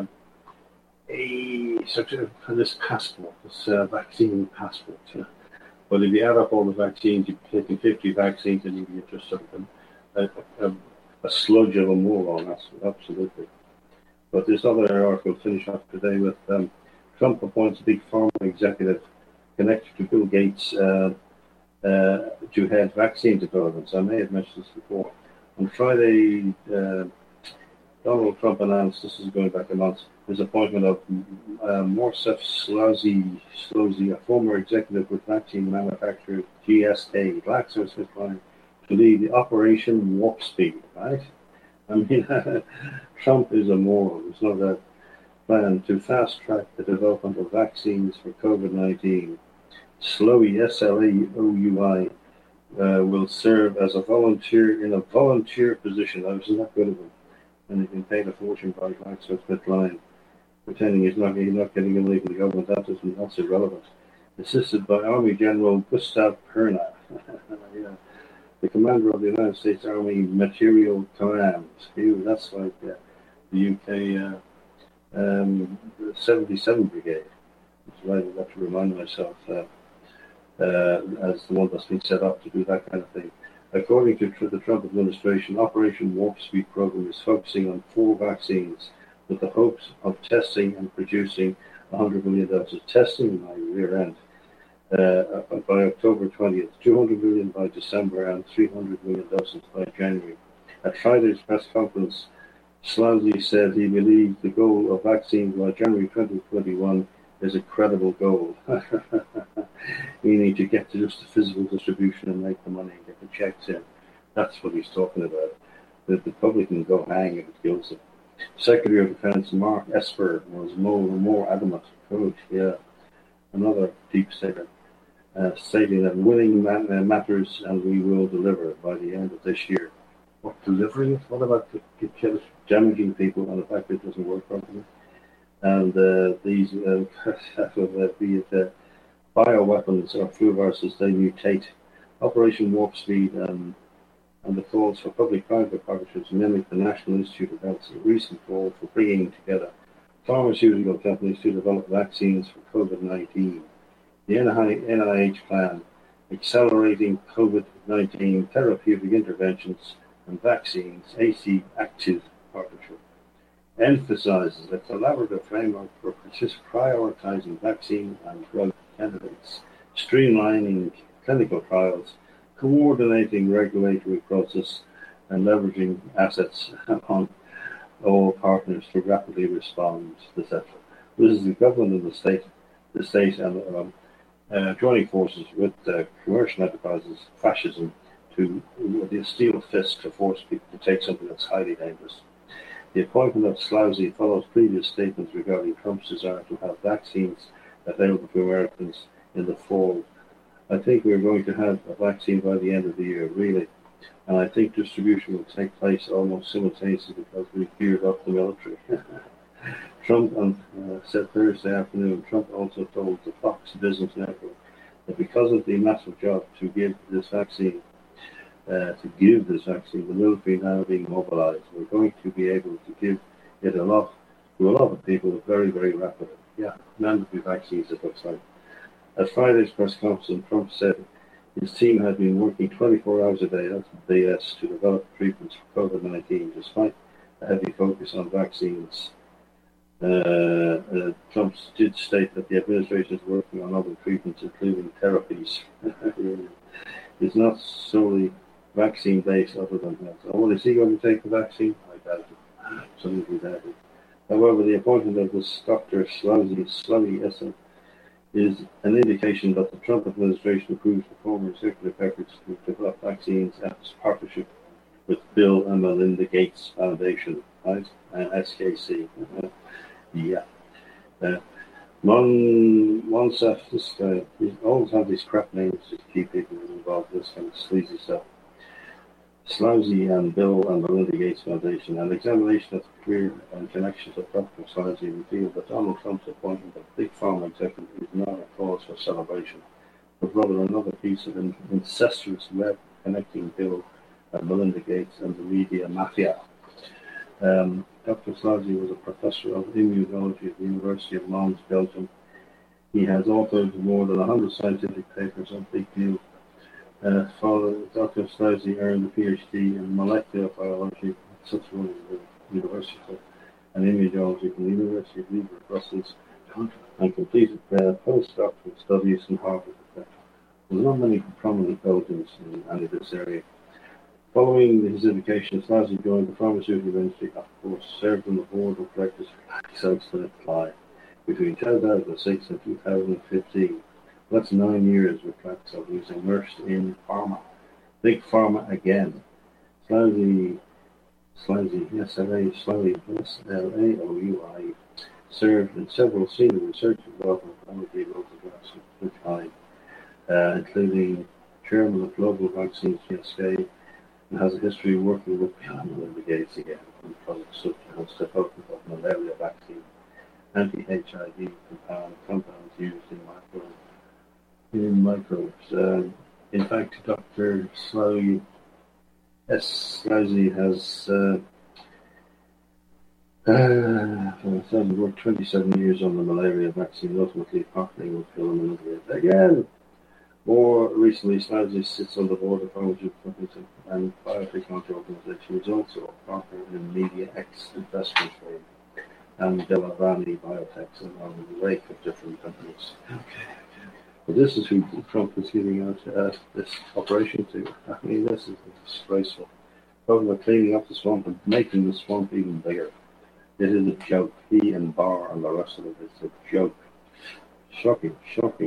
this passport, this vaccine passport. But if you add up all the vaccines, you're taking 50 vaccines, and you get just a sludge of a moron. Absolutely. But this other article finish off today with Trump appoints a big pharma executive connected to Bill Gates to head vaccine developments. I may have mentioned this before. On Friday, Donald Trump announced, this is going back a month, his appointment of Morsef Slosy, a former executive with vaccine manufacturer GSK, GlaxoSmithKline, to lead the Operation Warp Speed, right? I mean, Trump is a moron. It's not a plan to fast-track the development of vaccines for COVID-19 Slowy, S-L-A-O-U-I, will serve as a volunteer in a volunteer position. I was not good of him. And he's been paid a fortune by GlaxoSmithKline, pretending he's not getting a leave in the government. That's irrelevant. Assisted by Army General Gustav Perna, the commander of the United States Army Material Command. That's like the UK 77 Brigade. That's right, I have to remind myself as the one that's been set up to do that kind of thing. According to the Trump administration, Operation Warp Speed program is focusing on 4 vaccines with the hopes of testing and producing 100 million doses. Testing by year end. By October 20th, 200 million by December, and 300 million doses by January. At Friday's press conference, Slousy said he believes the goal of vaccines by January 2021 is a credible goal. We need to get to just the physical distribution and make the money and get the checks in. That's what he's talking about. The public can go hang if it kills them. Secretary of Defense Mark Esper was more adamant. Another deep statement, stating that winning matters and we will deliver by the end of this year. What, delivering it? What about damaging people and the fact that it doesn't work properly? And these, be it bioweapons or flu viruses, they mutate. Operation Warp Speed and the calls for public-private partnerships mimic the National Institute of Health's recent call for bringing together pharmaceutical companies to develop vaccines for COVID-19. The NIH plan, Accelerating COVID-19 Therapeutic Interventions and Vaccines, AC Active Partnership, emphasizes a collaborative framework for prioritizing vaccine and drug candidates, streamlining clinical trials, coordinating regulatory process, and leveraging assets among all partners to rapidly respond, etc. This is the government and the state and joining forces with commercial enterprises, fascism, to the steel fist to force people to take something that's highly dangerous. The appointment of Slousy follows previous statements regarding Trump's desire to have vaccines available to Americans in the fall. I think we're going to have a vaccine by the end of the year, really. And I think distribution will take place almost simultaneously because we've geared up the military. Trump said Thursday afternoon, Trump also told the Fox Business Network that because of the massive job to give this vaccine, the military now being mobilized, we're going to be able to give it to a lot of people very, very rapidly. Mandatory vaccines, it looks like. At Friday's press conference, Trump said his team had been working 24 hours a day, that's BS, to develop treatments for COVID-19, despite a heavy focus on vaccines. Trump did state that the administration is working on other treatments, including therapies. It's not solely vaccine-based other than that. So, is he going to take the vaccine? I doubt it. Absolutely doubt it. However, the appointment of this Dr. Slowy is an indication that the Trump administration approves the former executive efforts to develop vaccines at its partnership with Bill and Melinda Gates Foundation, right? And SKC. Monsef, this guy, he always have these crap names to keep people involved in this kind of sleazy stuff. Slousy and Bill and Melinda Gates Foundation. An examination of the career and connections of Dr. Slousy revealed that Donald Trump's appointment of Big Pharma executive is not a cause for celebration, but rather another piece of incestuous web connecting Bill and Melinda Gates and the media mafia. Dr. Slousy was a professor of immunology at the University of Mons, Belgium. He has authored more than 100 scientific papers on big deal. Dr. Slousy earned a PhD in molecular biology at Switzerland University and immunology from the University of Libre, Brussels, and completed postdoctoral studies in Harvard. There's not many prominent Belgians in any of this area. Following his education, Slousy joined the pharmaceutical industry, of course, served on the board of directors for GlaxoSmithKline between 2006 and 2015. That's 9 years with Glaxo. He was immersed in pharma. Big pharma again. Slousy, S-L-A-O-U-I, served in several senior research involvement with GlaxoSmithKline, including chairman of Global Vaccines GSK, and has a history of working with Bill Gates again on products such as the development of malaria vaccine, anti-HIV compounds used in microbes. In fact, Dr. Slowey has worked 27 years on the malaria vaccine, ultimately partnering with Bill and Melinda again. More recently, Slowey sits on the board of pharmaceutical companies and biotechnology organization. He's also a partner in Media X investment firm and Delavani Biotech, along with a rake of different companies. Okay. But this is who Trump is giving out this operation to. I mean, this is disgraceful. Talking about cleaning up the swamp and making the swamp even bigger. It is a joke. He and Barr and the rest of it, it's a joke. Shocking.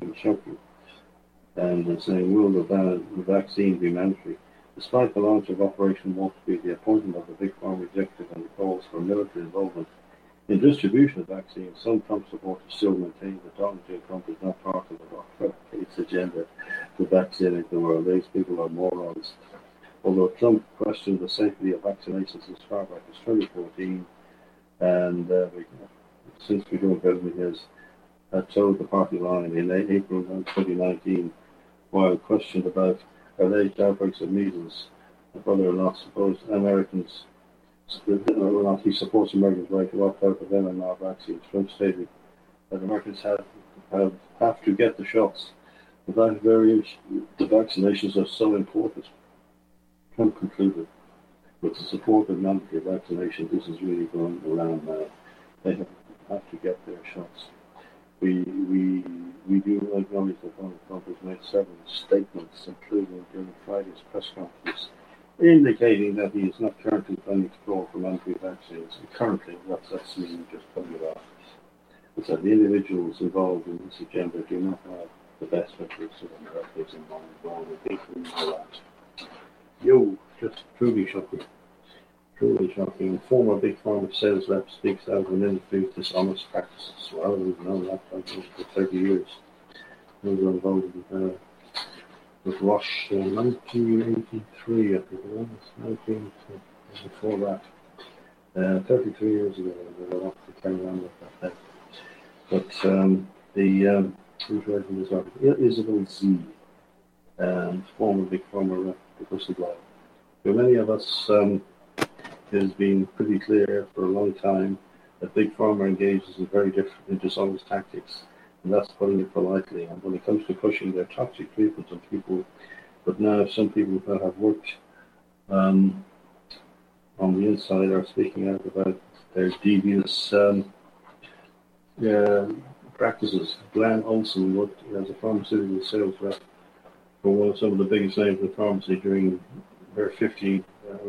And they're saying, will the vaccine be mandatory? Despite the launch of Operation Warp Speed, the appointment of the Big Pharma executive and the calls for military involvement in distribution of vaccines, some Trump supporters still maintain that Donald J. Trump is not part of the Dr. Gates agenda to vaccinate the world. These people are morons. Although Trump questioned the safety of vaccinations as far back as 2014, and since becoming president, he has told the party line in April 2019, while questioned about alleged outbreaks of measles, whether or not he supports Americans' right to opt out of MMR vaccines. Trump stated that Americans have to get the shots. The vaccinations are so important. Trump concluded, with the support of mandatory vaccination, this is really going around now. They have to get their shots. We do acknowledge that Donald Trump has made several statements, including during Friday's press conference, indicating that he is not currently planning to call for mandatory vaccines. Currently, that's me just putting it off. It's that the individuals involved in this agenda do not have the best interests of Americans in mind, all the people and all that. Just truly shocking. Truly shocking. Former Big Pharma sales rep speaks out of an industry with dishonest practices. Well, we've known that for 30 years. We were involved with Roche in 1983, I think it was. Before that. 33 years ago, they were off to carry on with that. But who's writing this article? Isabel Z, former Big Pharma rep, the whistleblower. For many of us, it has been pretty clear for a long time that Big Pharma engages in very different dishonest tactics, and that's putting it politely. And when it comes to pushing their toxic treatments on people, but now some people that have worked on the inside are speaking out about their devious practices. Glenn Olson worked as a pharmaceutical sales rep for some of the biggest names in pharmacy during her 15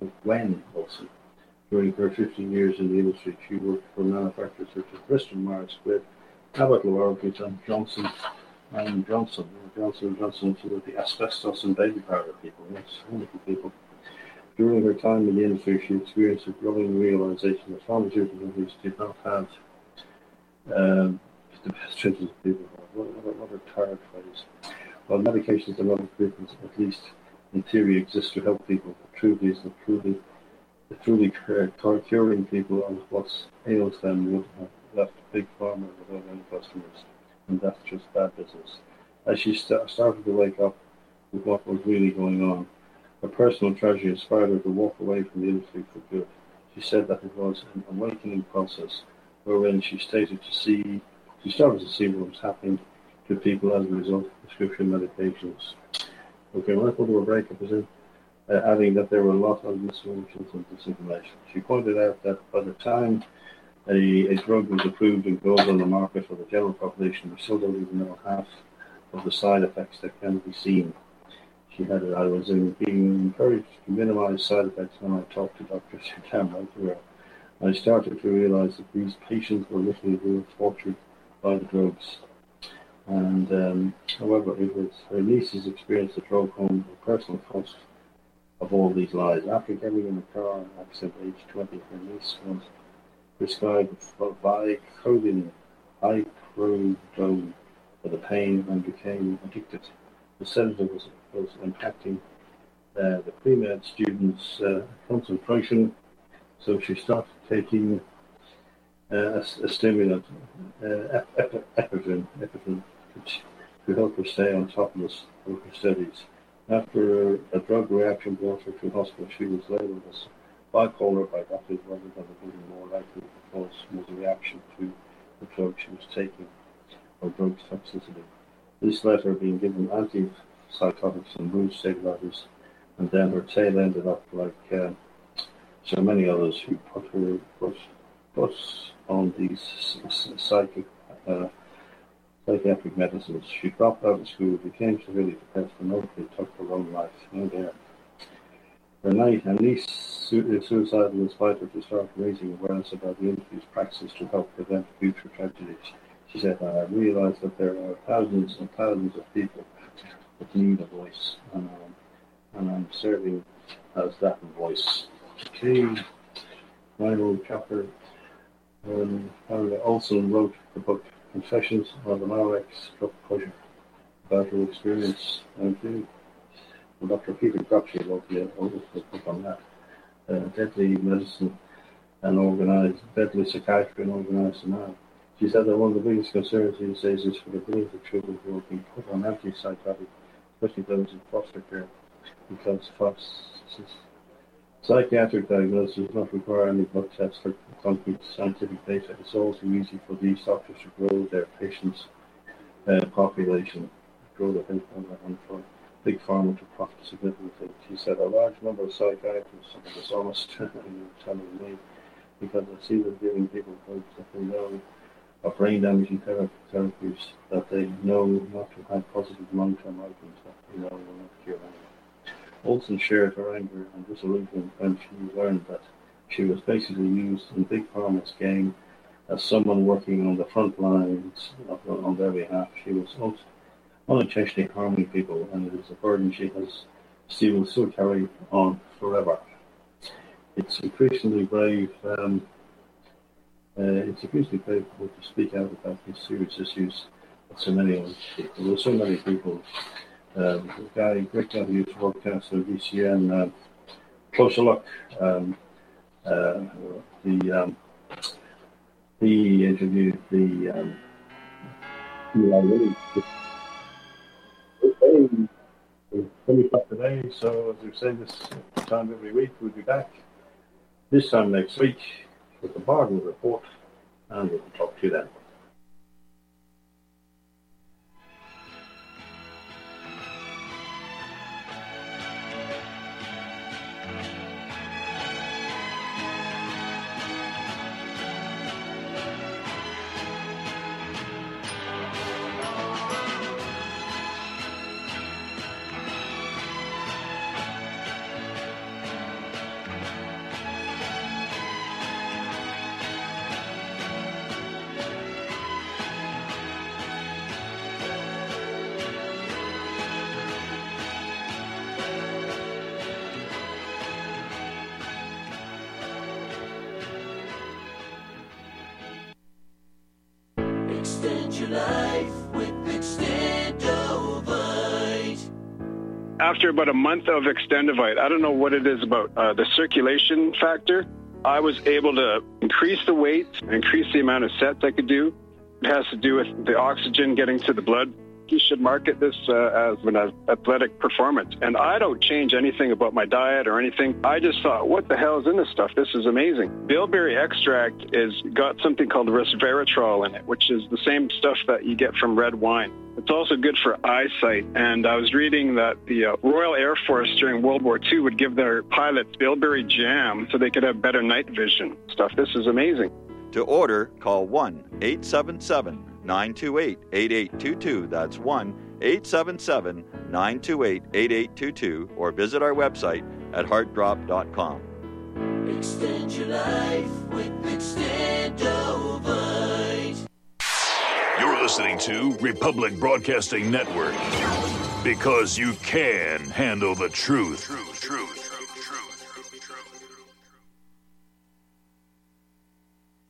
years in the industry. She worked for manufacturers such as Bristol Myers Squibb, Abbott Laboratories, and Johnson & Johnson. Johnson & Johnson were the asbestos and baby powder people. Yes, wonderful people. During her time in the industry, she experienced a growing realization that pharmaceutical companies did not have the best interests of people. What a tired phrase. While medications and other treatments, at least in theory, exist to help people, the truth is that truly curing people of what ails them would have left Big Pharma without any customers, and that's just bad business. As she started to wake up with what was really going on, her personal tragedy inspired her to walk away from the industry for good. She said that it was an awakening process, wherein she started to see what was happening to people as a result of prescription medications. Okay, when I go to a break, I presume, adding that there were a lot of misfortunes and disinformation. She pointed out that by the time a drug was approved and goes on the market for the general population, we still don't even know half of the side effects that can be seen. She had I was being encouraged to minimize side effects when I talked to Dr. Sitam right here. I started to realize that these patients were literally being tortured by the drugs. And however, it was her niece's experience that drove home the personal cost of all these lies. After getting in the car accident at age 20, her niece was prescribed Vicodin for the pain and became addicted. the sedative was impacting the pre-med students' concentration, so she started taking a stimulant, epipen, to help her stay on top of her studies. After a drug reaction brought her to hospital, she was labeled as bipolar by doctors rather than being more likely because was a reaction to the drug she was taking or drug toxicity. This led her being given antipsychotics and mood stabilizers, and then her tail ended up like so many others who put on these psychiatric medicines. She dropped out of school, became severely depressed, and ultimately took her own life. Her niece suicidal inspired her to start raising awareness about the increased practices to help prevent future tragedies. She said, I realized that there are thousands and thousands of people that need a voice, and I'm serving as that voice. Okay, final chapter. Paula Olson wrote the book Confessions of an RX Drug Pusher about her experience. And Dr. Peter Gotchi wrote the book on that. Deadly Medicine and Deadly Psychiatry and Organized Denial. She said that one of the biggest concerns these days is for the billions of children who are being put on antipsychotic, especially those in foster care, because psychiatric diagnosis does not require any blood tests or concrete scientific data. It's all too easy for these doctors to grow their patients' population, grow the and for big pharma to profit significantly. She said a large number of psychiatrists are dishonest in telling me because I see them giving people drugs that they know are brain damaging therapies that they know not to have positive long-term outcomes that they know will not cure anyone. Olson shared her anger and disillusionment when she learned that she was basically used in Big Pharma's game as someone working on the front lines on their behalf. She was unintentionally harming people, and it is a burden she will still carry on forever. It's increasingly brave. It's increasingly brave to speak out about these serious issues that so many of people. There's so many people. The great guy who used to broadcast on VCN, Closer Look, he interviewed the Eli Lilly. We've finished up today, so as we say this time every week, we'll be back this time next week with the Barden Report, and we'll talk to you then. Extend your life with Extendovite. After about a month of Extendovite, I don't know what it is about the circulation factor. I was able to increase the weight, increase the amount of sets I could do. It has to do with the oxygen getting to the blood. You should market this as an athletic performance. And I don't change anything about my diet or anything. I just thought, what the hell is in this stuff? This is amazing. Bilberry extract is got something called resveratrol in it, which is the same stuff that you get from red wine. It's also good for eyesight. And I was reading that the Royal Air Force during World War II would give their pilots bilberry jam so they could have better night vision stuff. This is amazing. To order, call 1-877-928-8822. That's 1-877-928-8822. Or visit our website at heartdrop.com. Extend your life with Extendovite. You're listening to Republic Broadcasting Network. Because you can handle the truth.